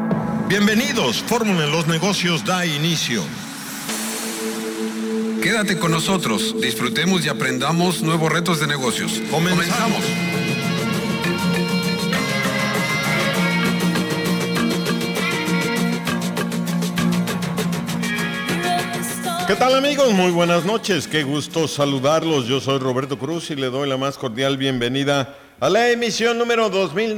Bienvenidos, Fórmula en los Negocios da inicio. Quédate con nosotros, disfrutemos y aprendamos nuevos retos de negocios. Comenzamos. ¿Qué tal, amigos? Muy buenas noches, qué gusto saludarlos. Yo soy Roberto Cruz y le doy la más cordial bienvenida a la emisión número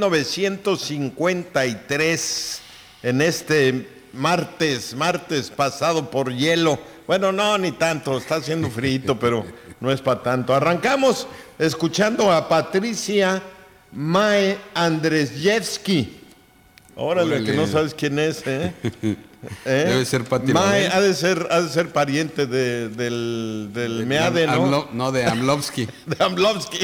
2953 en este martes pasado por hielo. Bueno, no, ni tanto, está haciendo frío, pero no es para tanto. Arrancamos escuchando a Patricia Mae Andrzejewski. Órale, que no sabes quién es, ¿eh? Debe ser Pati Mae ha de ser pariente del Meade, ¿no? No, de Amlovsky. De Amlovsky.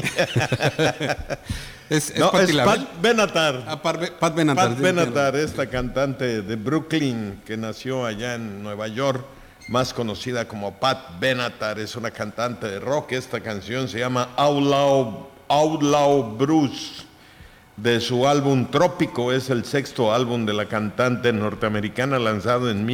es Pati Benatar. Pat Benatar. Pat Benatar, esta cantante de Brooklyn que nació allá en Nueva York, más conocida como Pat Benatar, es una cantante de rock. Esta canción se llama Outlaw Bruce, de su álbum Trópico. Es el sexto álbum de la cantante norteamericana, lanzado en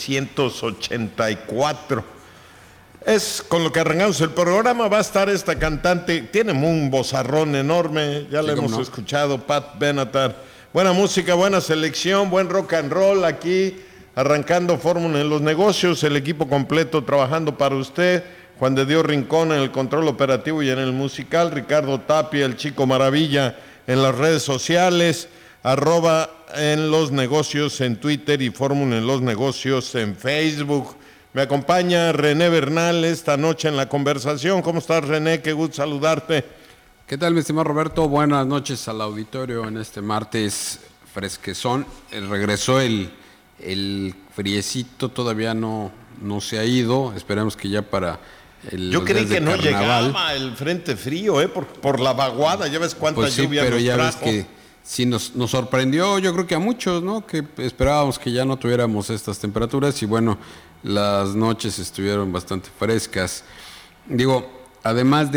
1984. Es con lo que arrancamos el programa. Va a estar esta cantante, tiene un vozarrón enorme, ya la hemos escuchado, Pat Benatar. Buena música, buena selección, buen rock and roll aquí, arrancando Fórmula en los Negocios, el equipo completo trabajando para usted. Juan de Dios Rincón en el control operativo y en el musical, Ricardo Tapia, el Chico Maravilla, en las redes sociales, @en los negocios en Twitter y Fórmula en los Negocios en Facebook. Me acompaña René Bernal esta noche en la conversación. ¿Cómo estás, René? Qué gusto saludarte. ¿Qué tal, mi estimado Roberto? Buenas noches al auditorio en este martes fresquezón. Regresó el friecito, todavía no se ha ido. Esperemos que ya para yo creí que no llegaba el frente frío, por la vaguada, ya ves cuánta lluvia nos trajo. Pero ya ves que sí nos sorprendió, yo creo que a muchos, ¿no? Que esperábamos que ya no tuviéramos estas temperaturas y bueno, las noches estuvieron bastante frescas. Digo, además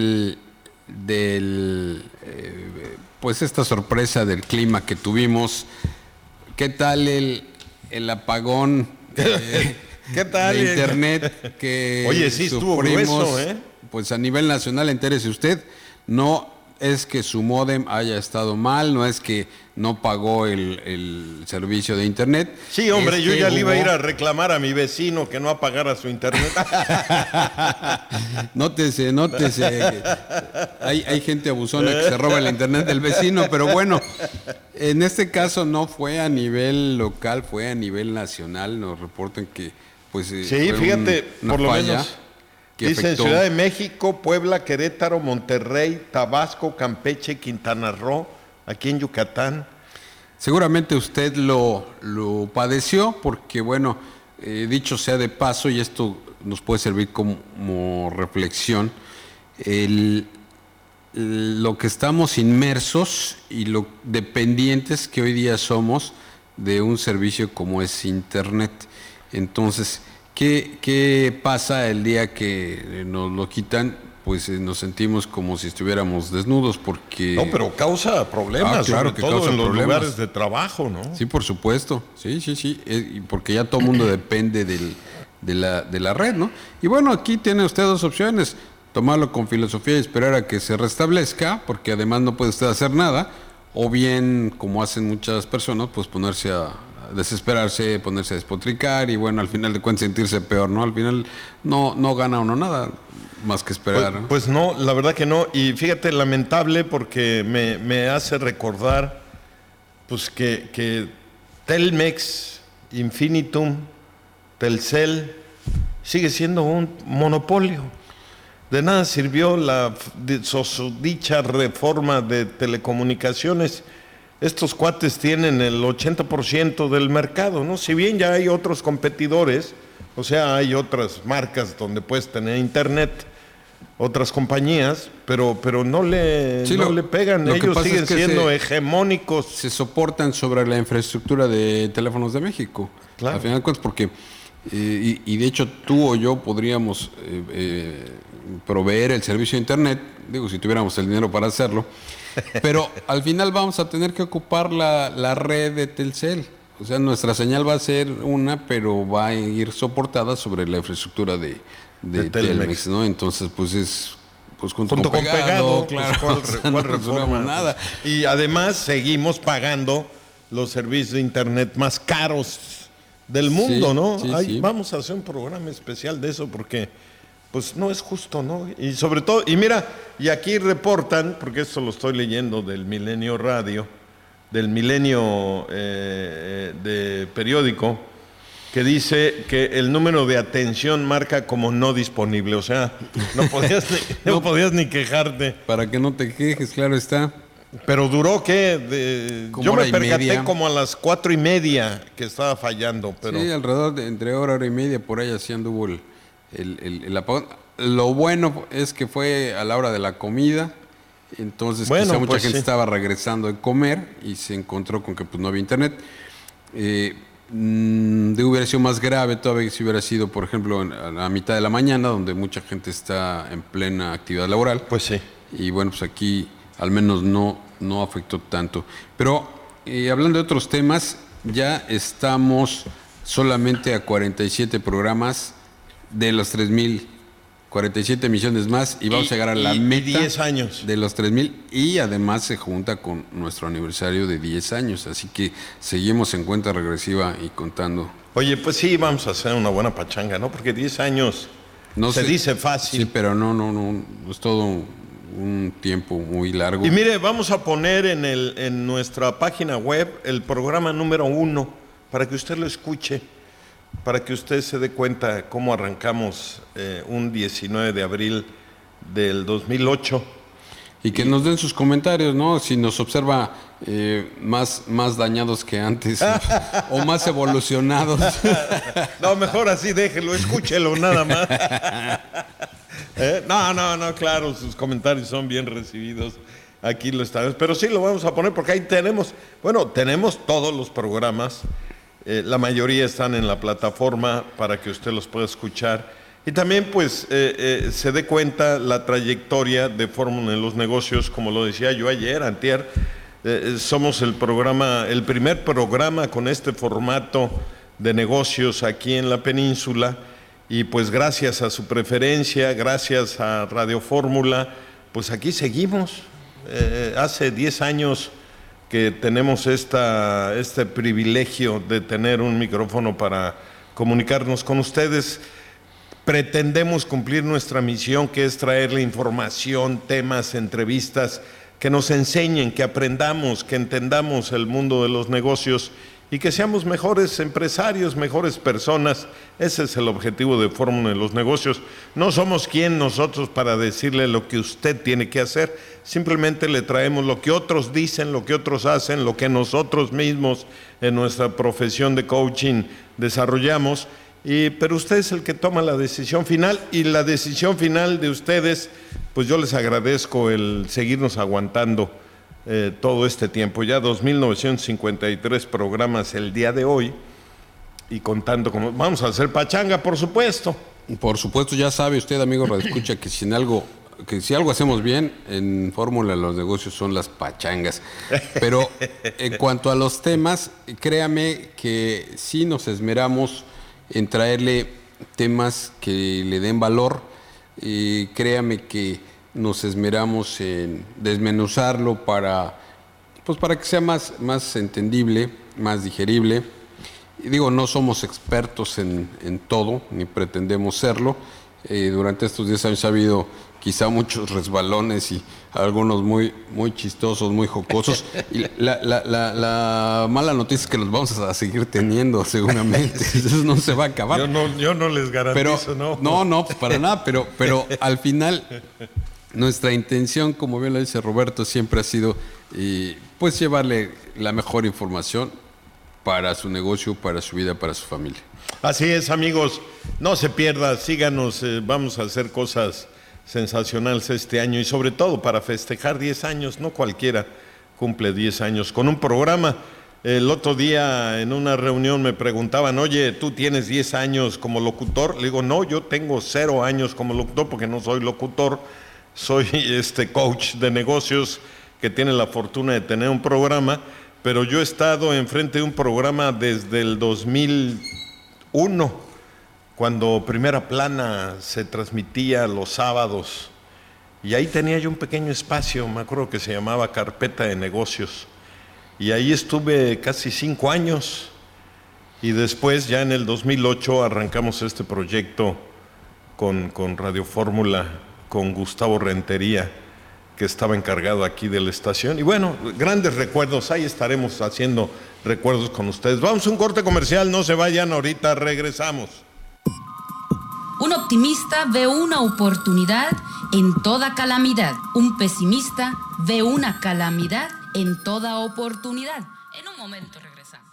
pues esta sorpresa del clima que tuvimos, ¿qué tal el apagón? ¿Qué tal? De internet que oye, sí estuvo grueso, pues a nivel nacional, entérese usted, no es que su módem haya estado mal, no es que no pagó el servicio de internet. Sí, hombre, yo ya le iba a ir a reclamar a mi vecino que no apagara su internet. Nótese. Hay gente abusona que se roba el internet del vecino, pero bueno, en este caso no fue a nivel local, fue a nivel nacional. Nos reportan que pues sí, fíjate, por lo menos dicen Ciudad de México, Puebla, Querétaro, Monterrey, Tabasco, Campeche, Quintana Roo, aquí en Yucatán. Seguramente usted lo padeció porque, bueno, dicho sea de paso, y esto nos puede servir como reflexión, lo que estamos inmersos y lo dependientes que hoy día somos de un servicio como es Internet. Entonces, ¿qué pasa el día que nos lo quitan? Pues nos sentimos como si estuviéramos desnudos porque... No, pero causa problemas, claro, sobre todo en los lugares de trabajo, ¿no? Sí, por supuesto, sí, porque ya todo el mundo depende de la red, ¿no? Y bueno, aquí tiene usted dos opciones, tomarlo con filosofía y esperar a que se restablezca, porque además no puede usted hacer nada, o bien, como hacen muchas personas, pues ponerse a desesperarse, ponerse a despotricar y bueno, al final de cuentas sentirse peor, ¿no? Al final no gana uno nada más que esperar. Pues no, la verdad que no. Y fíjate, lamentable porque me hace recordar pues que Telmex, Infinitum, Telcel sigue siendo un monopolio. De nada sirvió la dicha reforma de telecomunicaciones. Estos cuates tienen el 80% del mercado, ¿no? Si bien ya hay otros competidores, o sea, hay otras marcas donde puedes tener internet, otras compañías, pero no le pegan. Ellos siguen siendo hegemónicos. Se soportan sobre la infraestructura de Teléfonos de México. Claro. Al final de cuentas, porque, y de hecho tú o yo podríamos proveer el servicio de internet, digo, si tuviéramos el dinero para hacerlo, pero al final vamos a tener que ocupar la red de Telcel. O sea, nuestra señal va a ser una, pero va a ir soportada sobre la infraestructura de Telmex, ¿no? Entonces, pues es junto con pegado, claro. Pues, ¿cuál reforma? Nada. Y además seguimos pagando los servicios de internet más caros del mundo, ¿no? Sí. Vamos a hacer un programa especial de eso porque pues no es justo, ¿no? Y sobre todo, y mira, y aquí reportan, porque esto lo estoy leyendo del Milenio Radio, del Milenio de periódico, que dice que el número de atención marca como no disponible. O sea, no podías ni quejarte. Para que no te quejes, claro está. Pero duró, ¿qué? Yo me percaté como a las 4:30 que estaba fallando. Pero... Sí, alrededor de entre hora y media, por ahí así anduvo el apagón. Lo bueno es que fue a la hora de la comida. Entonces quizá mucha gente estaba regresando de comer y se encontró con que pues no había internet. Hubiera sido más grave todavía si hubiera sido, por ejemplo, a la mitad de la mañana, donde mucha gente está en plena actividad laboral. Pues sí. Y bueno, pues aquí al menos no afectó tanto. Pero hablando de otros temas, ya estamos solamente a 47 programas de los 3,000, 47 emisiones más, y vamos a llegar a la meta 10 años de los 3,000, y además se junta con nuestro aniversario de 10 años, así que seguimos en cuenta regresiva y contando. Oye, pues sí, vamos a hacer una buena pachanga, ¿no? Porque 10 años se dice fácil. Sí, pero no, es todo un tiempo muy largo. Y mire, vamos a poner en nuestra página web el programa número 1 para que usted lo escuche, para que usted se dé cuenta cómo arrancamos un 19 de abril del 2008. Y que nos den sus comentarios, ¿no? Si nos observa más dañados que antes o más evolucionados. No, mejor así, déjelo, escúchelo nada más. No, claro, sus comentarios son bien recibidos. Aquí lo estamos, pero sí lo vamos a poner porque ahí tenemos todos los programas. La mayoría están en la plataforma para que usted los pueda escuchar. Y también, pues, se dé cuenta la trayectoria de Fórmula en los Negocios, como lo decía yo ayer, antier. Somos el primer programa con este formato de negocios aquí en la península. Y pues gracias a su preferencia, gracias a Radio Fórmula, pues aquí seguimos. Hace 10 años que tenemos este privilegio de tener un micrófono para comunicarnos con ustedes. Pretendemos cumplir nuestra misión, que es traerle información, temas, entrevistas, que nos enseñen, que aprendamos, que entendamos el mundo de los negocios y que seamos mejores empresarios, mejores personas. Ese es el objetivo de Fórmula en los Negocios. No somos quien nosotros para decirle lo que usted tiene que hacer, simplemente le traemos lo que otros dicen, lo que otros hacen, lo que nosotros mismos en nuestra profesión de coaching desarrollamos, pero usted es el que toma la decisión final, y la decisión final de ustedes, pues yo les agradezco el seguirnos aguantando todo este tiempo, ya 2,953 programas el día de hoy, y contando como vamos a hacer pachanga, por supuesto. Por supuesto, ya sabe usted, amigo radioescucha, que si algo hacemos bien en Fórmula de los Negocios son las pachangas. Pero en cuanto a los temas, créame que sí nos esmeramos en traerle temas que le den valor, y créame que nos esmeramos en desmenuzarlo para que sea más entendible, más digerible. Y digo, no somos expertos en todo, ni pretendemos serlo. Durante estos 10 años ha habido quizá muchos resbalones y algunos muy chistosos, muy jocosos. Y la mala noticia es que los vamos a seguir teniendo seguramente. Eso no se va a acabar. Yo no les garantizo, pero, no, pues para nada, pero al final nuestra intención, como bien lo dice Roberto, siempre ha sido pues llevarle la mejor información para su negocio, para su vida, para su familia. Así es, amigos, no se pierda, síganos, vamos a hacer cosas sensacionales este año, y sobre todo para festejar 10 años, no cualquiera cumple 10 años con un programa. El otro día en una reunión me preguntaban, oye, ¿tú tienes 10 años como locutor? Le digo, no, yo tengo 0 años como locutor porque no soy locutor, soy coach de negocios que tiene la fortuna de tener un programa. pero yo he estado enfrente de un programa desde el 2001, cuando Primera Plana se transmitía los sábados. Y ahí tenía yo un pequeño espacio, me acuerdo que se llamaba Carpeta de Negocios. Y ahí estuve casi 5 años. Y después, ya en el 2008, arrancamos este proyecto con Radio Fórmula, con Gustavo Rentería, que estaba encargado aquí de la estación. Y bueno, grandes recuerdos, ahí estaremos haciendo recuerdos con ustedes. Vamos a un corte comercial, no se vayan, ahorita regresamos. Un optimista ve una oportunidad en toda calamidad. Un pesimista ve una calamidad en toda oportunidad. En un momento regresamos.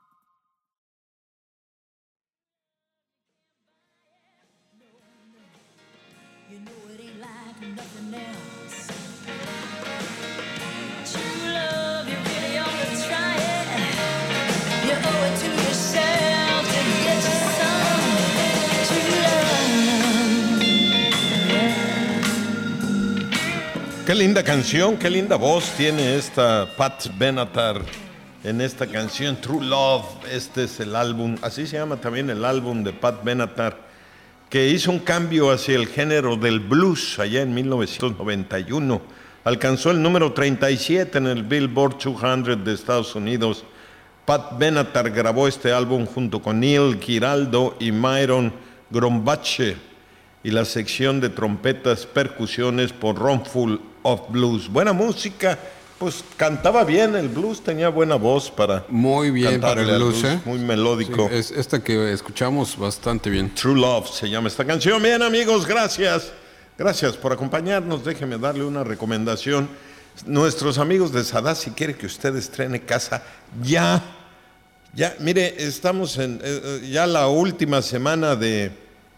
Qué linda canción, qué linda voz tiene esta Pat Benatar en esta canción True Love. Este es el álbum, así se llama también el álbum de Pat Benatar, que hizo un cambio hacia el género del blues allá en 1991. Alcanzó el número 37 en el Billboard 200 de Estados Unidos. Pat Benatar grabó este álbum junto con Neil Giraldo y Myron Grombache, y la sección de trompetas, percusiones por Roomful of Blues. Buena música, pues cantaba bien el blues, tenía buena voz para muy bien para el blues, muy melódico. Sí, es esta que escuchamos bastante bien. True Love se llama esta canción. Bien, amigos, gracias por acompañarnos. Déjenme darle una recomendación. Nuestros amigos de Sadasi quieren que usted estrene casa ya. Mire, estamos en ya la última semana de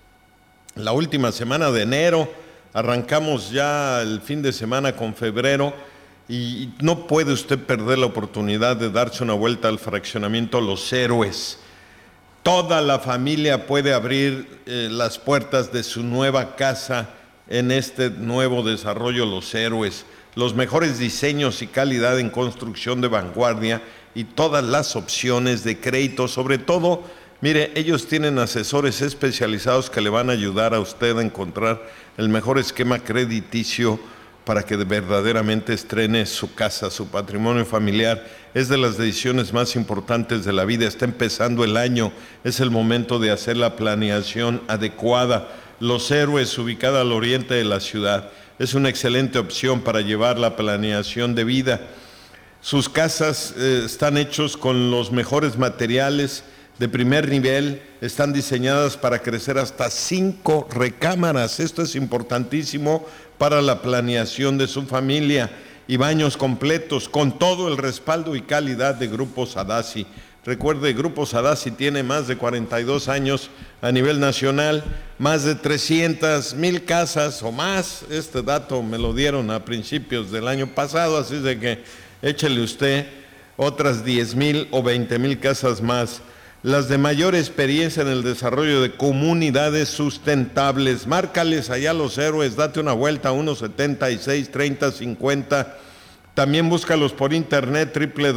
enero, arrancamos ya el fin de semana con febrero y no puede usted perder la oportunidad de darse una vuelta al fraccionamiento Los Héroes. Toda la familia puede abrir las puertas de su nueva casa en este nuevo desarrollo Los Héroes. Los mejores diseños y calidad en construcción de vanguardia y todas las opciones de crédito, sobre todo. Mire, ellos tienen asesores especializados que le van a ayudar a usted a encontrar el mejor esquema crediticio para que verdaderamente estrene su casa, su patrimonio familiar. Es de las decisiones más importantes de la vida. Está empezando el año, es el momento de hacer la planeación adecuada. Los Héroes, ubicada al oriente de la ciudad, es una excelente opción para llevar la planeación de vida. Sus casas están hechos con los mejores materiales de primer nivel, están diseñadas para crecer hasta 5 recámaras. Esto es importantísimo para la planeación de su familia, y baños completos con todo el respaldo y calidad de Grupo Sadasi. Recuerde, Grupo Sadasi tiene más de 42 años a nivel nacional, más de 300,000 casas o más. Este dato me lo dieron a principios del año pasado, así de que échele usted otras 10,000 o 20,000 casas más. Las de mayor experiencia en el desarrollo de comunidades sustentables. Márcales allá a Los Héroes, date una vuelta, 176-3050. También búscalos por internet,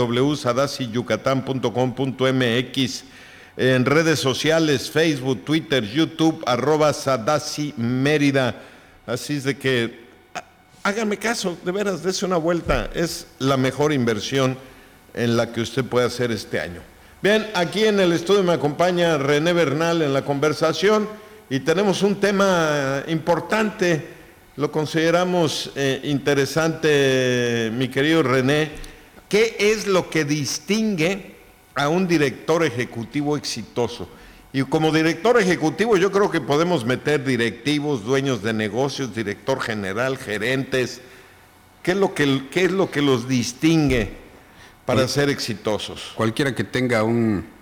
www.sadasiyucatán.com.mx. En redes sociales, Facebook, Twitter, YouTube, @Sadasi Mérida. Así es de que hágame caso, de veras, dése una vuelta. Es la mejor inversión en la que usted puede hacer este año. Bien, aquí en el estudio me acompaña René Bernal en la conversación y tenemos un tema importante, lo consideramos interesante, mi querido René. ¿Qué es lo que distingue a un director ejecutivo exitoso? Y como director ejecutivo yo creo que podemos meter directivos, dueños de negocios, director general, gerentes. ¿Qué es lo que los distingue para ser exitosos? Cualquiera que tenga un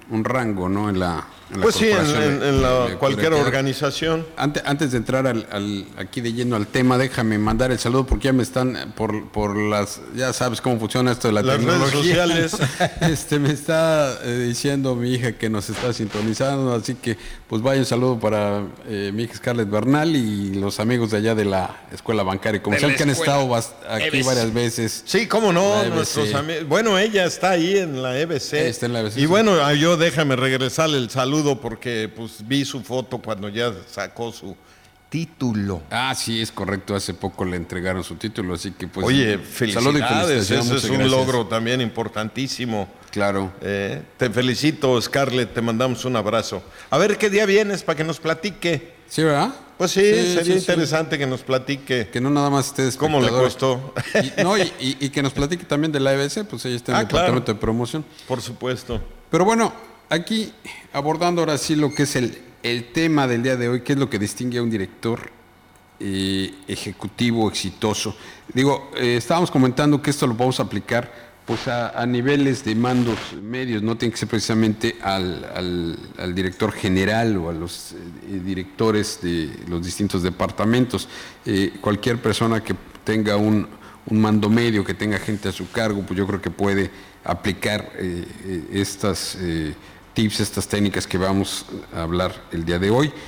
un rango, ¿no? En la pues sí, corporación en cualquier organización. Antes de entrar aquí de lleno al tema, déjame mandar el saludo porque ya me están por las, ya sabes cómo funciona esto de la tecnología. Redes sociales. ¿No? Me está diciendo mi hija que nos está sintonizando, así que pues vaya un saludo para mi hija Scarlett Bernal y los amigos de allá de la Escuela Bancaria y Comercial que han estado aquí varias veces. Sí, cómo no, nuestros amigos. Bueno, ella está ahí en la EBC. Está en la EBC. Y bueno, yo déjame regresarle el saludo porque pues vi su foto cuando ya sacó su título. Ah, sí, es correcto. Hace poco le entregaron su título, así que pues... Oye, felicidades. Ese es un logro también importantísimo. Claro. Te felicito, Scarlett. Te mandamos un abrazo. A ver qué día vienes para que nos platique. ¿Sí, verdad? Pues sí, sería interesante que nos platique. Que no nada más esté ¿Cómo le costó? Y que nos platique también de la EBC, pues ella está en el departamento de promoción. Por supuesto. Pero bueno, aquí abordando ahora sí lo que es el tema del día de hoy, que es lo que distingue a un director ejecutivo exitoso. Digo, estábamos comentando que esto lo vamos a aplicar pues a niveles de mandos medios, no tiene que ser precisamente al director general o a los directores de los distintos departamentos. Cualquier persona que tenga un mando medio, que tenga gente a su cargo, pues yo creo que puede aplicar estas tips, estas técnicas que vamos a hablar el día de hoy.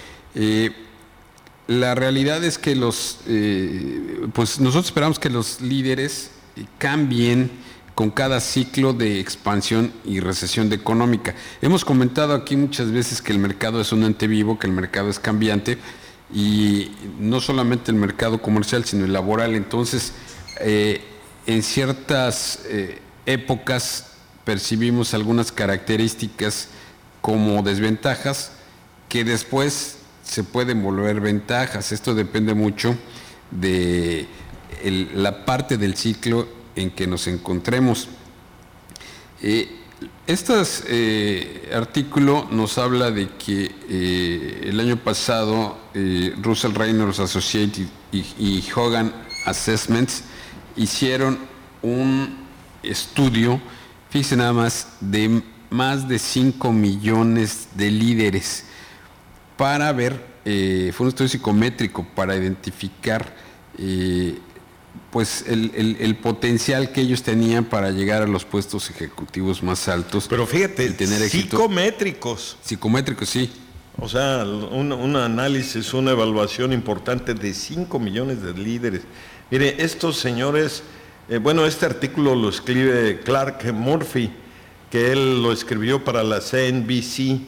La realidad es que pues nosotros esperamos que los líderes cambien con cada ciclo de expansión y recesión económica. Hemos comentado aquí muchas veces que el mercado es un ente vivo, que el mercado es cambiante, y no solamente el mercado comercial, sino el laboral. Entonces, en ciertas épocas percibimos algunas características como desventajas que después se pueden volver ventajas. Esto depende mucho de la parte del ciclo en que nos encontremos. Este artículo nos habla de que el año pasado Russell Reynolds Associates y Hogan Assessments hicieron un estudio, fíjense nada más, de más de 5 millones de líderes para ver, fue un estudio psicométrico para identificar pues el potencial que ellos tenían para llegar a los puestos ejecutivos más altos. Pero fíjate, tener psicométricos. Psicométricos, sí. O sea, un análisis, una evaluación importante de 5 millones de líderes. Mire, estos señores, este artículo lo escribe Clark Murphy, que él lo escribió para la CNBC,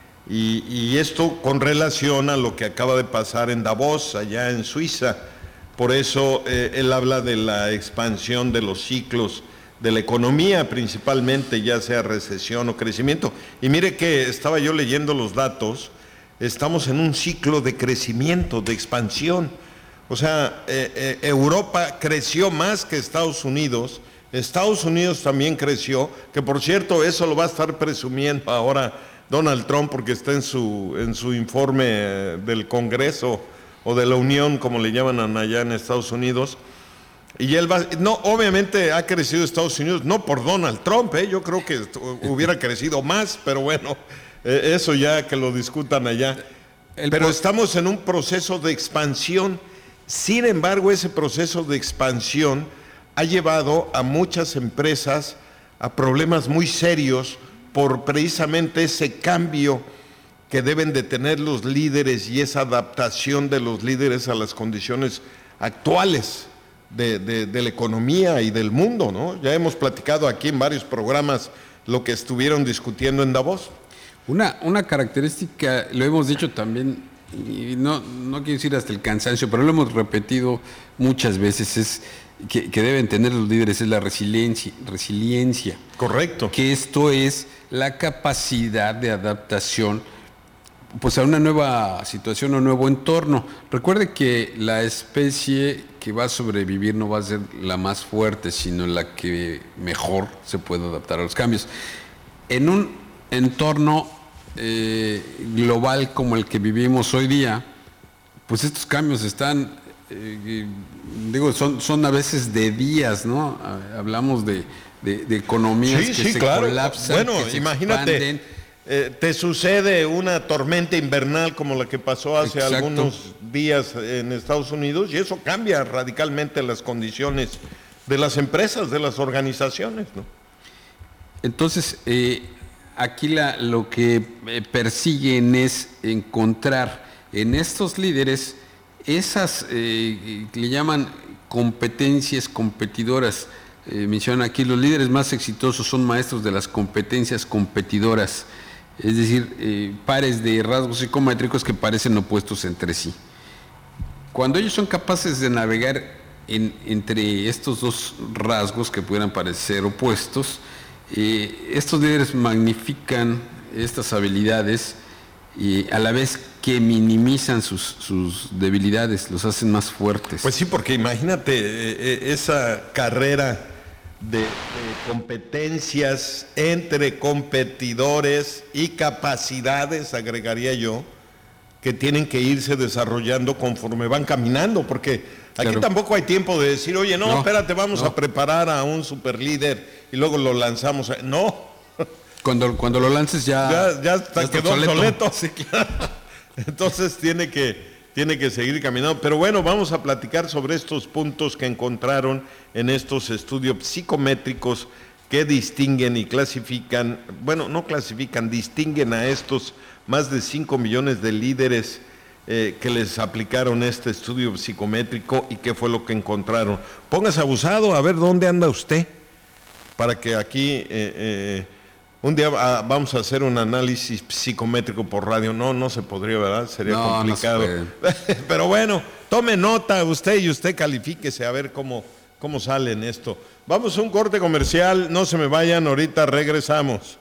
y esto con relación a lo que acaba de pasar en Davos, allá en Suiza. Por eso él habla de la expansión de los ciclos de la economía, principalmente, ya sea recesión o crecimiento. Y mire que estaba yo leyendo los datos, estamos en un ciclo de crecimiento, de expansión. O sea, Europa creció más que Estados Unidos también creció, que por cierto eso lo va a estar presumiendo ahora Donald Trump porque está en su informe del Congreso o de la Unión, como le llaman allá en Estados Unidos. Y él obviamente ha crecido Estados Unidos, no por Donald Trump, yo creo que hubiera crecido más, pero bueno, eso ya que lo discutan allá. Pero estamos en un proceso de expansión. Sin embargo, ese proceso de expansión ha llevado a muchas empresas a problemas muy serios por precisamente ese cambio que deben de tener los líderes y esa adaptación de los líderes a las condiciones actuales de la economía y del mundo, ¿no? Ya hemos platicado aquí en varios programas lo que estuvieron discutiendo en Davos. Una característica, lo hemos dicho también, y no quiero decir hasta el cansancio, pero lo hemos repetido muchas veces, es que deben tener los líderes, es la resiliencia. Correcto. Que esto es la capacidad de adaptación pues a una nueva situación o un nuevo entorno. Recuerde que la especie que va a sobrevivir no va a ser la más fuerte, sino la que mejor se puede adaptar a los cambios. En un entorno global como el que vivimos hoy día, pues estos cambios están, son a veces de días, ¿no? Hablamos de economías que se colapsan, bueno, que se imagínate, expanden. te sucede una tormenta invernal como la que pasó hace Exacto. algunos días en Estados Unidos y eso cambia radicalmente las condiciones de las empresas, de las organizaciones, ¿no? Entonces, aquí lo que persiguen es encontrar en estos líderes esas que le llaman competencias competidoras. Mencionan aquí, los líderes más exitosos son maestros de las competencias competidoras, es decir, pares de rasgos psicométricos que parecen opuestos entre sí. Cuando ellos son capaces de navegar entre estos dos rasgos que pudieran parecer opuestos, estos líderes magnifican estas habilidades y a la vez que minimizan sus debilidades, los hacen más fuertes. Pues sí, porque imagínate esa carrera de competencias entre competidores y capacidades, agregaría yo, que tienen que irse desarrollando conforme van caminando, porque aquí Claro. tampoco hay tiempo de decir, oye, no, espérate, vamos no. a preparar a un superlíder y luego lo lanzamos. No, Cuando lo lances ya está quedó obsoleto. Sí, claro. Entonces tiene que seguir caminando. Pero bueno, vamos a platicar sobre estos puntos que encontraron en estos estudios psicométricos que distinguen y clasifican, bueno, no clasifican, distinguen a estos más de 5 millones de líderes que les aplicaron este estudio psicométrico y qué fue lo que encontraron. Póngase abusado a ver dónde anda usted, para que aquí un día vamos a hacer un análisis psicométrico por radio. No se podría, ¿verdad? Sería complicado. No se Pero bueno, tome nota usted y usted califíquese a ver cómo sale en esto. Vamos a un corte comercial, no se me vayan, ahorita regresamos.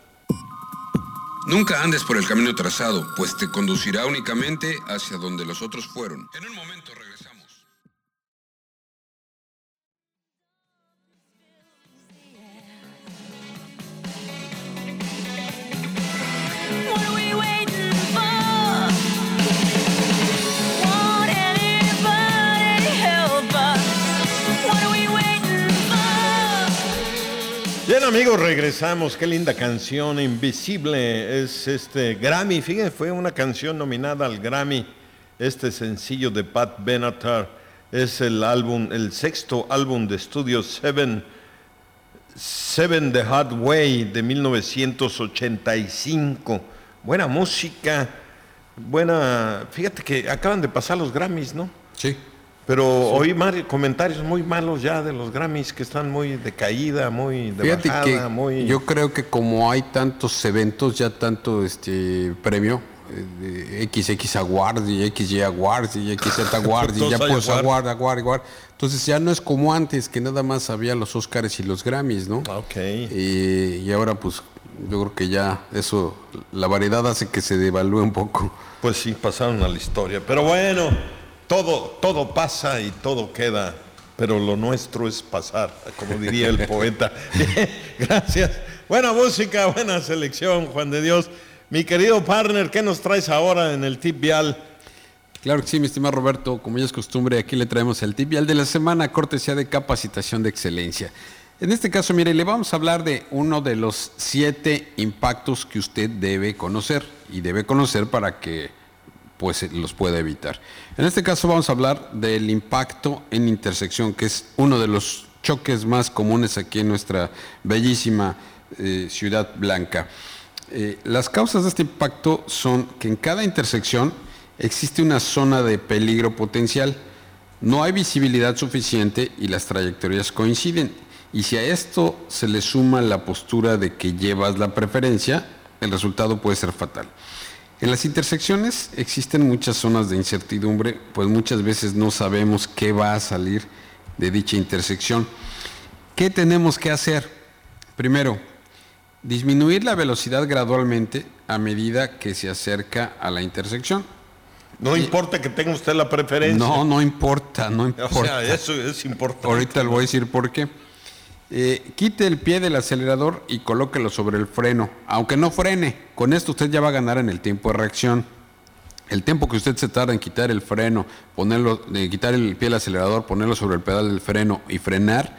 Nunca andes por el camino trazado, pues te conducirá únicamente hacia donde los otros fueron. En un momento regresamos. What are we waiting for? Won't anybody help us? What are we waiting for? Bien, amigos, regresamos. Qué linda canción, Invisible. Es este Grammy, fíjense, fue una canción nominada al Grammy. Este sencillo de Pat Benatar es el sexto álbum de estudio Seven The Hard Way de 1985. Buena música, fíjate que acaban de pasar los Grammys, ¿no? Sí. Pero oí comentarios muy malos ya de los Grammys, que están muy de caída, muy de Fíjate bajada, que yo creo que como hay tantos eventos, ya tanto premio, XX Awards y XY Awards y XZ Awards y Todos ya hay pues award. Award. Entonces ya no es como antes, que nada más había los Oscars y los Grammys, ¿no? Ok. Y ahora pues yo creo que ya eso, la variedad hace que se devalúe un poco. Pues sí, pasaron a la historia. Pero bueno, todo pasa y todo queda, pero lo nuestro es pasar, como diría el poeta. Bien, gracias. Buena música, buena selección, Juan de Dios. Mi querido partner, ¿qué nos traes ahora en el tip vial? Claro que sí, mi estimado Roberto, como ya es costumbre, aquí le traemos el tip vial de la semana, cortesía de Capacitación de Excelencia. En este caso, mire, le vamos a hablar de uno de los 7 impactos que usted debe conocer, y debe conocer para que pues los pueda evitar. En este caso vamos a hablar del impacto en intersección, que es uno de los choques más comunes aquí en nuestra bellísima Ciudad Blanca. Las causas de este impacto son que en cada intersección existe una zona de peligro potencial, no hay visibilidad suficiente y las trayectorias coinciden. Y si a esto se le suma la postura de que llevas la preferencia, el resultado puede ser fatal. En las intersecciones existen muchas zonas de incertidumbre, pues muchas veces no sabemos qué va a salir de dicha intersección. ¿Qué tenemos que hacer? Primero, disminuir la velocidad gradualmente a medida que se acerca a la intersección. No importa que tenga usted la preferencia. No importa. O sea, eso es importante. Ahorita le voy a decir por qué. Quite el pie del acelerador y colóquelo sobre el freno, aunque no frene. Con esto usted ya va a ganar en el tiempo de reacción. El tiempo que usted se tarda en quitar el freno, quitar el pie del acelerador, ponerlo sobre el pedal del freno y frenar,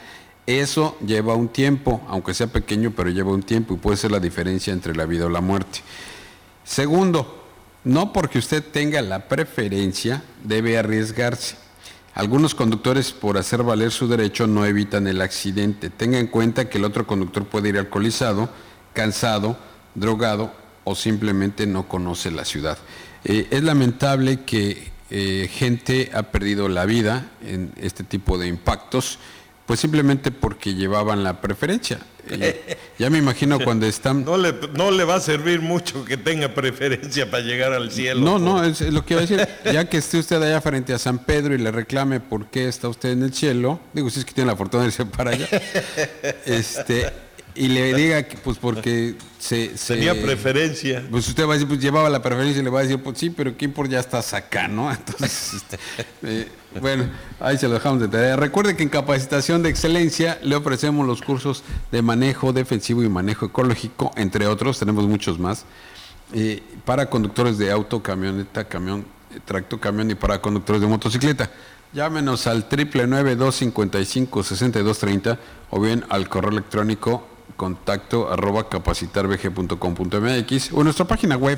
Eso lleva un tiempo, aunque sea pequeño, pero lleva un tiempo y puede ser la diferencia entre la vida o la muerte. Segundo, no porque usted tenga la preferencia debe arriesgarse. Algunos conductores, por hacer valer su derecho, no evitan el accidente. Tenga en cuenta que el otro conductor puede ir alcoholizado, cansado, drogado o simplemente no conoce la ciudad. Es lamentable que gente ha perdido la vida en este tipo de impactos, pues simplemente porque llevaban la preferencia. Ya me imagino cuando están... No le va a servir mucho que tenga preferencia para llegar al cielo. No, es lo que iba a decir. Ya que esté usted allá frente a San Pedro y le reclame por qué está usted en el cielo, digo, si es que tiene la fortuna de irse para allá, y le diga que pues porque tenía preferencia. Pues usted va a decir, pues llevaba la preferencia y le va a decir, pues sí, pero ¿quién por ya estás acá, no? Entonces, bueno, ahí se lo dejamos de tarea. Recuerde que en Capacitación de Excelencia le ofrecemos los cursos de manejo defensivo y manejo ecológico, entre otros, tenemos muchos más, para conductores de auto, camioneta, camión, tractocamión y para conductores de motocicleta. Llámenos al 999-255-6230 o bien al correo electrónico contacto@capacitarbg.com.mx o en nuestra página web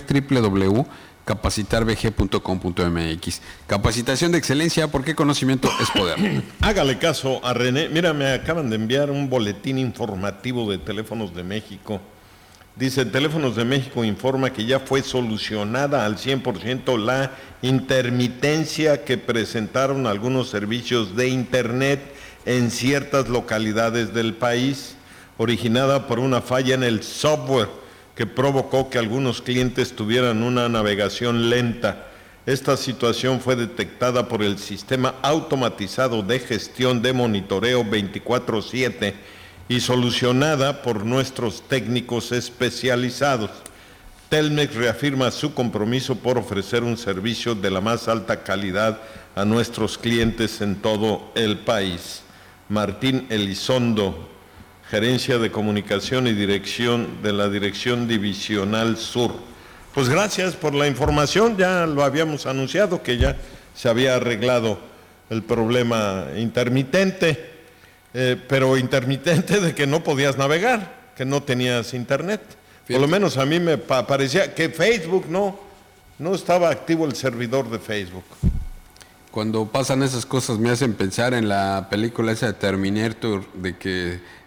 www.capacitarbg.com.mx. Capacitación de excelencia, porque conocimiento es poder. Hágale caso a René. Mira, me acaban de enviar un boletín informativo de Teléfonos de México. Dice, Teléfonos de México informa que ya fue solucionada al 100% la intermitencia que presentaron algunos servicios de Internet en ciertas localidades del país, originada por una falla en el software que provocó que algunos clientes tuvieran una navegación lenta. Esta situación fue detectada por el Sistema Automatizado de Gestión de Monitoreo 24/7 y solucionada por nuestros técnicos especializados. Telmex reafirma su compromiso por ofrecer un servicio de la más alta calidad a nuestros clientes en todo el país. Martín Elizondo, Gerencia de Comunicación y Dirección de la Dirección Divisional Sur. Pues gracias por la información, ya lo habíamos anunciado que ya se había arreglado el problema intermitente, pero intermitente de que no podías navegar, que no tenías internet. Fíjate. Por lo menos a mí me parecía que Facebook no estaba activo el servidor de Facebook. Cuando pasan esas cosas me hacen pensar en la película esa de Terminator, de que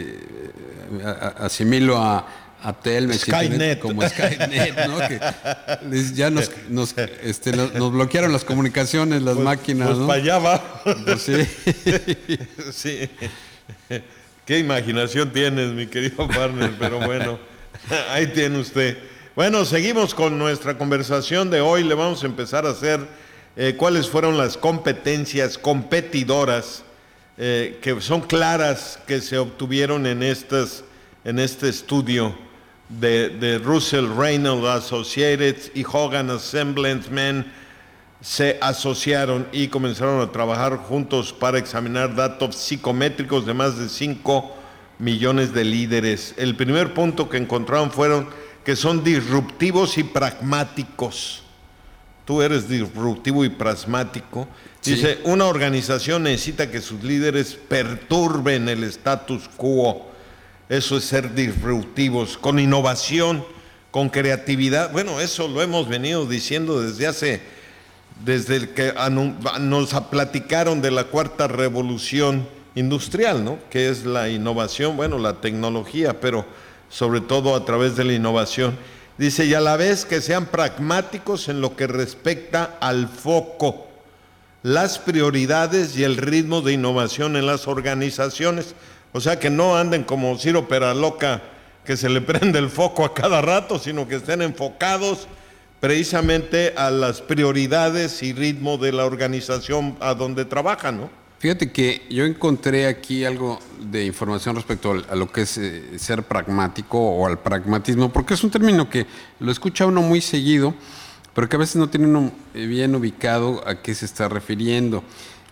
asimilo a Telmex Skynet como Skynet, ¿no? Que ya nos bloquearon las comunicaciones, las máquinas, pues ¿no? Para allá va. Pues sí. Sí. Qué imaginación tienes, mi querido partner, pero bueno, ahí tiene usted. Bueno, seguimos con nuestra conversación de hoy. Le vamos a empezar a hacer cuáles fueron las competencias competidoras que son claras que se obtuvieron en este estudio de Russell Reynolds Associates y Hogan Assemblymen. Se asociaron y comenzaron a trabajar juntos para examinar datos psicométricos de más de 5 millones de líderes. El primer punto que encontraron fueron que son disruptivos y pragmáticos. Tú eres disruptivo y pragmático. Sí. Dice, una organización necesita que sus líderes perturben el status quo. Eso es ser disruptivos, con innovación, con creatividad. Bueno, eso lo hemos venido diciendo desde que nos platicaron de la cuarta revolución industrial, ¿no? Que es la innovación, bueno, la tecnología, pero sobre todo a través de la innovación. Dice, y a la vez que sean pragmáticos en lo que respecta al foco, las prioridades y el ritmo de innovación en las organizaciones. O sea, que no anden como Ciro Peraloca, que se le prende el foco a cada rato, sino que estén enfocados precisamente a las prioridades y ritmo de la organización a donde trabajan, ¿no? Fíjate que yo encontré aquí algo de información respecto a lo que es ser pragmático o al pragmatismo, porque es un término que lo escucha uno muy seguido, pero que a veces no tiene uno bien ubicado a qué se está refiriendo.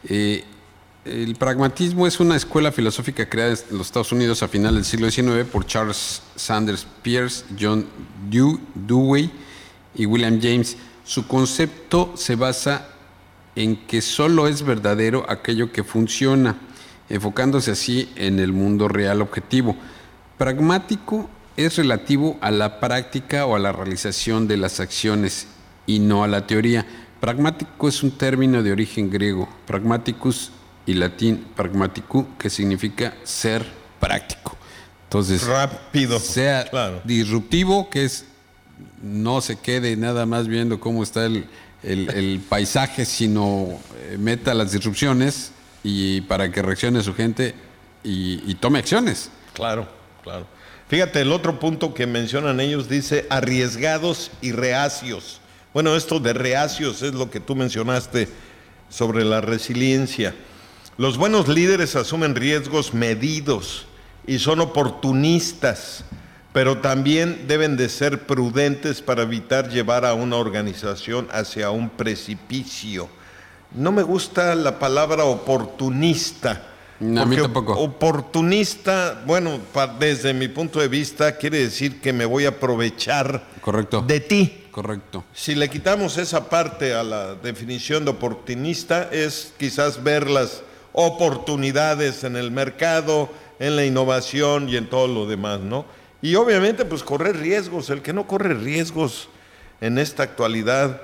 El pragmatismo es una escuela filosófica creada en los Estados Unidos a finales del siglo XIX por Charles Sanders Peirce, John Dewey y William James. Su concepto se basa en que solo es verdadero aquello que funciona enfocándose así en el mundo real objetivo. Pragmático es relativo a la práctica o a la realización de las acciones y no a la teoría. Pragmático es un término de origen griego, pragmaticus y latín pragmaticu, que significa ser práctico. Entonces, Rápido. sea Claro. disruptivo, que es no se quede nada más viendo cómo está el paisaje, sino meta las disrupciones y para que reaccione su gente y tome acciones. Claro, claro. Fíjate, el otro punto que mencionan ellos dice arriesgados y reacios. Bueno, esto de reacios es lo que tú mencionaste sobre la resiliencia. Los buenos líderes asumen riesgos medidos y son oportunistas, pero también deben de ser prudentes para evitar llevar a una organización hacia un precipicio. No me gusta la palabra oportunista. No, a mí porque tampoco. Oportunista, bueno, desde mi punto de vista, quiere decir que me voy a aprovechar Correcto. de ti. Correcto. Si le quitamos esa parte a la definición de oportunista, es quizás ver las oportunidades en el mercado, en la innovación y en todo lo demás, ¿no? Y obviamente, pues correr riesgos. El que no corre riesgos en esta actualidad,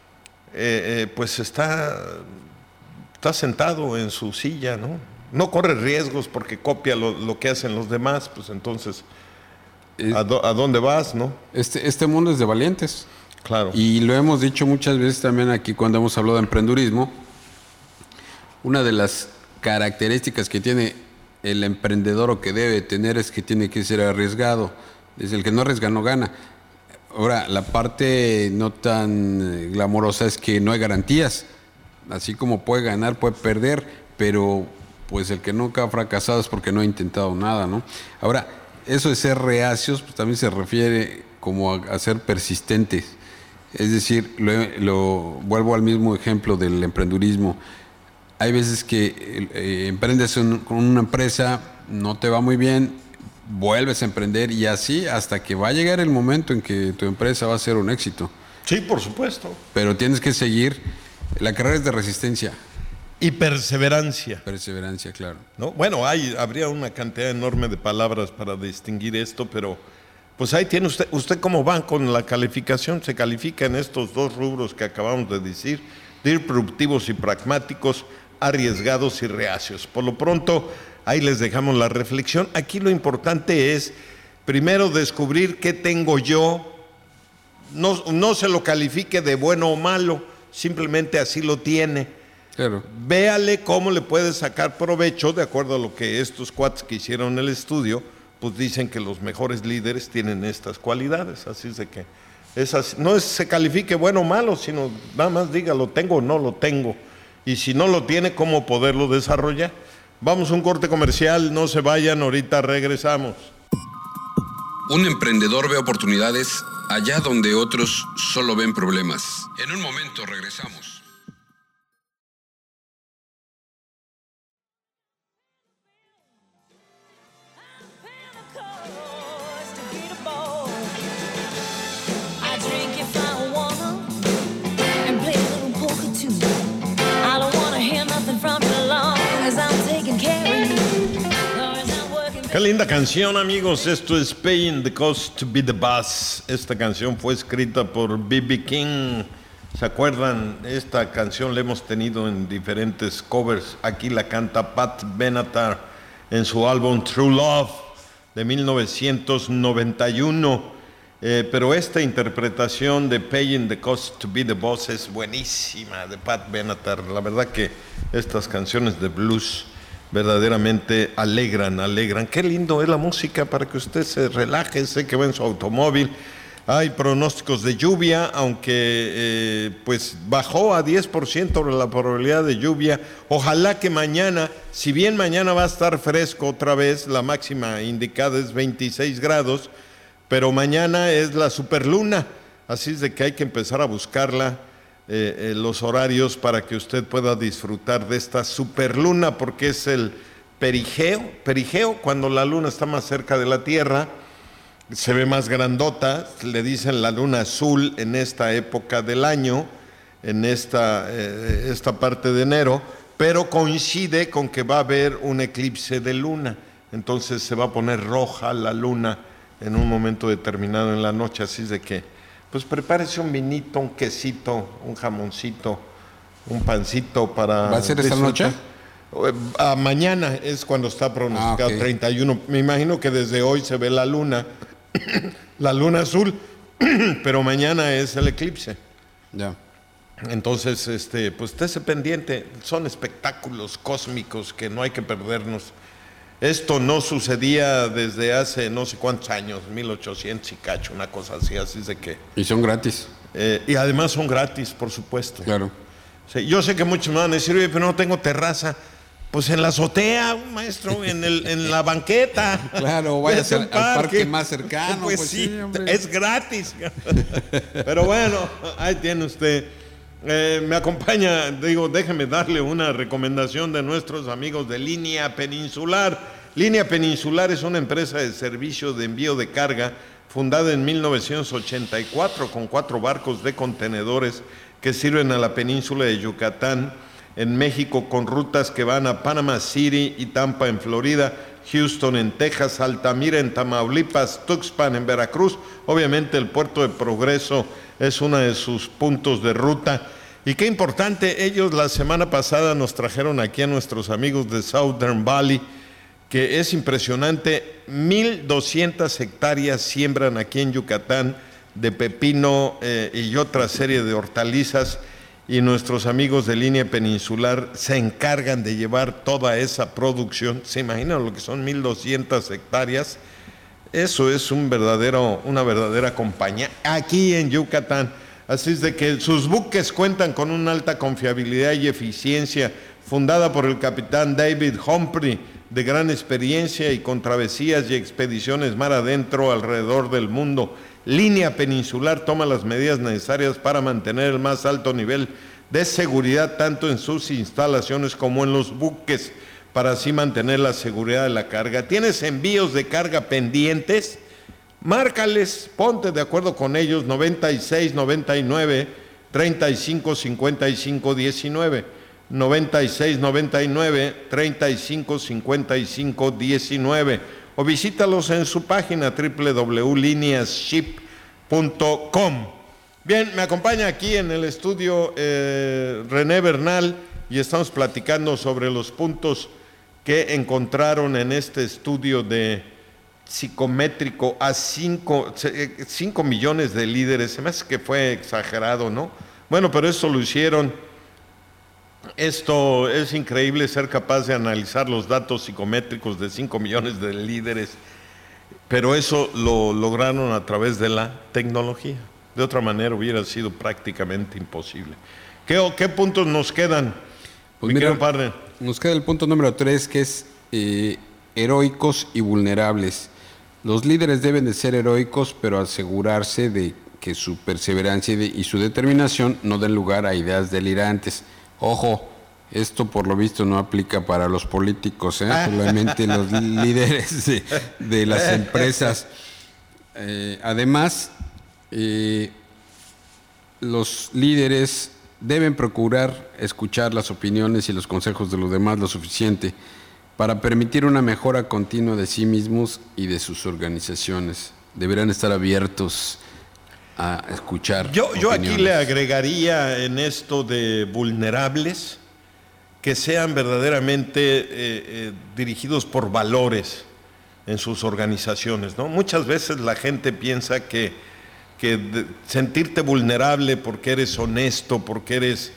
pues está sentado en su silla, ¿no? No corre riesgos porque copia lo que hacen los demás, pues entonces, ¿a dónde vas, no? Este mundo es de valientes. Claro. Y lo hemos dicho muchas veces también aquí cuando hemos hablado de emprendurismo. Una de las características que tiene el emprendedor o que debe tener es que tiene que ser arriesgado. Es el que no arriesga no gana. Ahora, la parte no tan glamorosa es que no hay garantías. Así como puede ganar, puede perder, pero pues el que nunca ha fracasado es porque no ha intentado nada, ¿no? Ahora, eso de ser reacios, pues también se refiere como a ser persistentes. Es decir, vuelvo al mismo ejemplo del emprendurismo. Hay veces que emprendes con una empresa, no te va muy bien, vuelves a emprender y así hasta que va a llegar el momento en que tu empresa va a ser un éxito. Sí, por supuesto. Pero tienes que seguir. La carrera es de resistencia. Y perseverancia, Perseverancia, claro. ¿no? Bueno, habría una cantidad enorme de palabras para distinguir esto, pero pues ahí tiene usted. ¿Usted cómo va con la calificación? Se califica en estos dos rubros que acabamos de decir: disruptivos y pragmáticos, arriesgados y reacios. Por lo pronto, ahí les dejamos la reflexión. Aquí lo importante es, primero, descubrir qué tengo yo. No se lo califique de bueno o malo, simplemente así lo tiene. Claro. Véale cómo le puede sacar provecho, de acuerdo a lo que estos cuates que hicieron el estudio, pues dicen que los mejores líderes tienen estas cualidades. Así es de que no se califique bueno o malo, sino nada más diga lo tengo o no lo tengo. Y si no lo tiene, ¿cómo poderlo desarrollar? Vamos a un corte comercial, no se vayan, ahorita regresamos. Un emprendedor ve oportunidades allá donde otros solo ven problemas. En un momento regresamos. Qué linda canción, amigos. Esto es Paying the Cost to Be the Boss. Esta canción fue escrita por B.B. King. ¿Se acuerdan? Esta canción la hemos tenido en diferentes covers. Aquí la canta Pat Benatar en su álbum True Love de 1991. Pero esta interpretación de Paying the Cost to Be the Boss es buenísima, de Pat Benatar. La verdad que estas canciones de blues verdaderamente alegran. Qué lindo es la música para que usted se relaje, sé que va en su automóvil. Hay pronósticos de lluvia, aunque pues bajó a 10% la probabilidad de lluvia. Ojalá que mañana, si bien mañana va a estar fresco otra vez, la máxima indicada es 26 grados, pero mañana es la superluna, así es de que hay que empezar a buscarla. Los horarios para que usted pueda disfrutar de esta superluna, porque es el perigeo, cuando la luna está más cerca de la Tierra, se ve más grandota, le dicen la luna azul en esta época del año, en esta parte de enero, pero coincide con que va a haber un eclipse de luna. Entonces se va a poner roja la luna en un momento determinado en la noche, así es de que, pues prepárese un vinito, un quesito, un jamoncito, un pancito para... ¿Va a ser esta noche? Mañana es cuando está pronosticado, 31. Me imagino que desde hoy se ve la luna, la luna azul, pero mañana es el eclipse. Ya. Entonces, pues estése pendiente. Son espectáculos cósmicos que no hay que perdernos. Esto no sucedía desde hace no sé cuántos años, 1800 y cacho, una cosa así es de que... Y son gratis. Y además son gratis, por supuesto. Claro. Sí, yo sé que muchos me van a decir, oye, pero no tengo terraza. Pues en la azotea, maestro, en la banqueta. Claro, vaya al parque más cercano. Pues sí, es gratis. Pero bueno, ahí tiene usted. Me acompaña, déjeme darle una recomendación de nuestros amigos de Línea Peninsular. Línea Peninsular es una empresa de servicio de envío de carga fundada en 1984 con 4 barcos de contenedores que sirven a la península de Yucatán, en México, con rutas que van a Panama City y Tampa en Florida, Houston en Texas, Altamira en Tamaulipas, Tuxpan en Veracruz. Obviamente el puerto de Progreso es uno de sus puntos de ruta. Y qué importante, ellos la semana pasada nos trajeron aquí a nuestros amigos de Southern Valley, que es impresionante, 1,200 hectáreas siembran aquí en Yucatán de pepino y otra serie de hortalizas, y nuestros amigos de Línea Peninsular se encargan de llevar toda esa producción. ¿Se imaginan lo que son 1,200 hectáreas? Eso es una verdadera compañía aquí en Yucatán. Así es de que sus buques cuentan con una alta confiabilidad y eficiencia, fundada por el capitán David Humphrey, de gran experiencia y con travesías y expediciones mar adentro alrededor del mundo. Línea Peninsular toma las medidas necesarias para mantener el más alto nivel de seguridad tanto en sus instalaciones como en los buques, para así mantener la seguridad de la carga. ¿Tienes envíos de carga pendientes? Márcales, ponte de acuerdo con ellos, 96 99 35 55 19, 96 99 35 55 19, o visítalos en su página www.lineasship.com. Bien, me acompaña aquí en el estudio René Bernal y estamos platicando sobre los puntos que encontraron en este estudio de psicométrico a 5 millones de líderes. Se me hace que fue exagerado, ¿no? Bueno, pero eso lo hicieron. Esto es increíble, ser capaz de analizar los datos psicométricos de 5 millones de líderes, pero eso lo lograron a través de la tecnología. De otra manera hubiera sido prácticamente imposible. ¿Qué puntos nos quedan? Pues mira, nos queda el punto número 3, que es heroicos y vulnerables. Los líderes deben de ser heroicos, pero asegurarse de que su perseverancia y su determinación no den lugar a ideas delirantes. Ojo, esto por lo visto no aplica para los políticos, solamente los líderes de las empresas. Además, los líderes deben procurar escuchar las opiniones y los consejos de los demás lo suficiente para permitir una mejora continua de sí mismos y de sus organizaciones. Deberán estar abiertos a escuchar. Yo aquí le agregaría en esto de vulnerables, que sean verdaderamente dirigidos por valores en sus organizaciones, ¿no? Muchas veces la gente piensa que sentirte vulnerable porque eres honesto, porque eres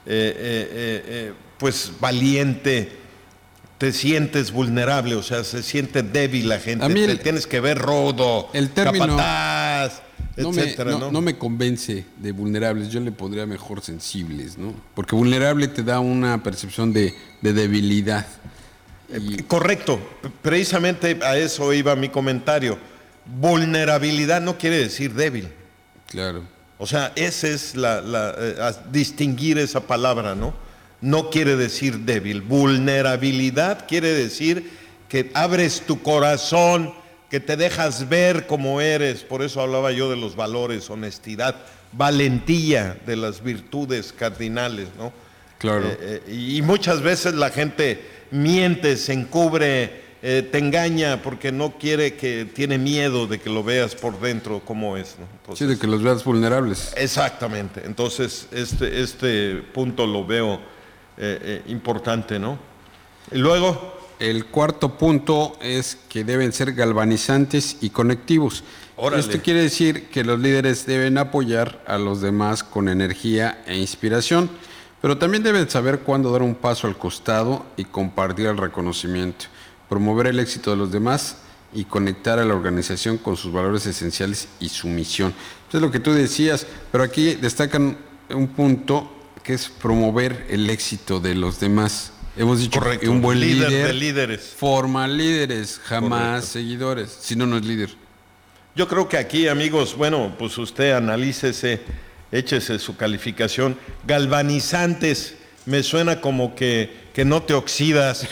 pues valiente, te sientes vulnerable, o sea, se siente débil la gente, te tienes que ver rudo, el término capataz, etcétera, no me convence de vulnerables, yo le pondría mejor sensibles, ¿no? Porque vulnerable te da una percepción de debilidad. Correcto, precisamente a eso iba mi comentario. Vulnerabilidad no quiere decir débil. Claro. O sea, esa es distinguir esa palabra, ¿no? No quiere decir débil. Vulnerabilidad quiere decir que abres tu corazón, que te dejas ver como eres. Por eso hablaba yo de los valores, honestidad, valentía, de las virtudes cardinales, ¿no? Claro. Y muchas veces la gente miente, se encubre, te engaña porque no quiere, que tiene miedo de que lo veas por dentro cómo es, ¿no? Entonces, Sí, de que los veas vulnerables. exactamente. Entonces, este punto lo veo importante, ¿no? Y luego, El cuarto punto es que deben ser galvanizantes y conectivos. Órale. Esto quiere decir que los líderes deben apoyar a los demás con energía e inspiración, pero también deben saber cuándo dar un paso al costado y compartir el reconocimiento, promover el éxito de los demás y conectar a la organización con sus valores esenciales y su misión. Eso es lo que tú decías, pero aquí destacan un punto que es promover el éxito de los demás. Hemos dicho correcto, que un buen líder líder de líderes. forma líderes, jamás Correcto. seguidores, si no, no es líder. Yo creo que aquí, amigos, bueno, pues usted analícese, échese su calificación. Galvanizantes, me suena como que no te oxidas.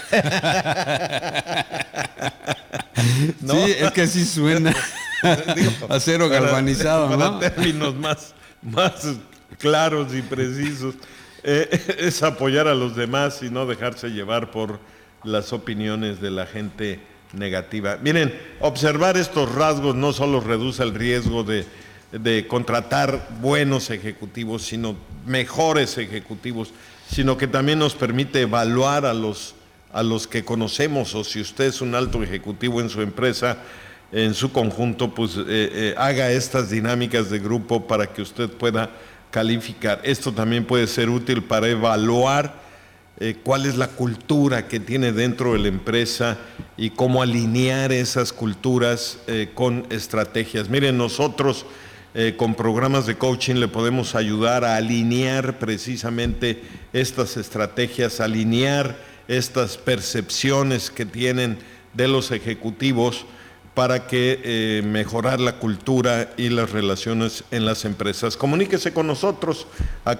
¿No? Sí, es que así suena. Digo, Acero galvanizado, para ¿no? términos más claros y precisos. Es apoyar a los demás y no dejarse llevar por las opiniones de la gente negativa. Miren, observar estos rasgos no solo reduce el riesgo de contratar buenos ejecutivos, sino mejores ejecutivos, sino que también nos permite evaluar a los que conocemos, o si usted es un alto ejecutivo en su empresa, en su conjunto, pues haga estas dinámicas de grupo para que usted pueda calificar. Esto también puede ser útil para evaluar cuál es la cultura que tiene dentro de la empresa y cómo alinear esas culturas con estrategias. Miren, nosotros con programas de coaching le podemos ayudar a alinear precisamente estas estrategias, alinear estas percepciones que tienen de los ejecutivos para que mejorar la cultura y las relaciones en las empresas. Comuníquese con nosotros a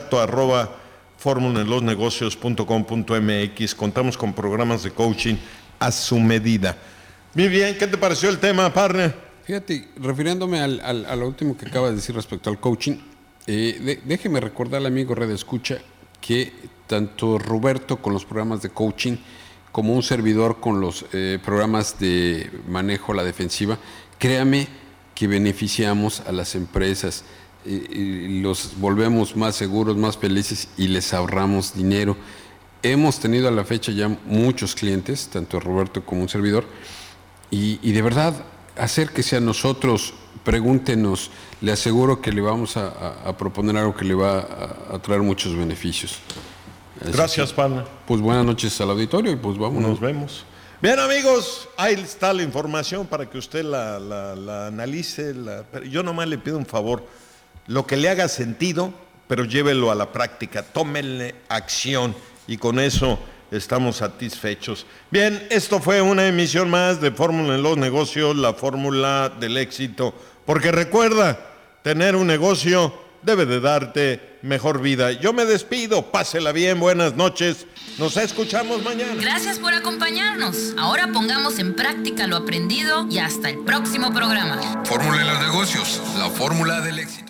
contacto@formulaenlosnegocios.com.mx. Contamos con programas de coaching a su medida. Muy bien, ¿qué te pareció el tema, partner? Fíjate, refiriéndome a lo último que acabas de decir respecto al coaching, déjeme recordar al amigo Red Escucha que tanto Roberto con los programas de coaching como un servidor con los programas de manejo a la defensiva, créame que beneficiamos a las empresas, y los volvemos más seguros, más felices y les ahorramos dinero. Hemos tenido a la fecha ya muchos clientes, tanto Roberto como un servidor, y de verdad, acérquese a nosotros, pregúntenos, le aseguro que le vamos a proponer algo que le va a traer muchos beneficios. Así Gracias, partner. pues buenas noches al auditorio y pues vámonos. Nos vemos. Bien, amigos, ahí está la información para que usted la analice. Pero yo nomás le pido un favor, lo que le haga sentido, pero llévelo a la práctica, tómenle acción y con eso estamos satisfechos. Bien, esto fue una emisión más de Fórmula en los Negocios, la fórmula del éxito. Porque recuerda, tener un negocio debe de darte mejor vida. Yo me despido, pásela bien, buenas noches, nos escuchamos mañana. Gracias por acompañarnos. Ahora pongamos en práctica lo aprendido y hasta el próximo programa. Fórmula en los negocios, la fórmula del éxito.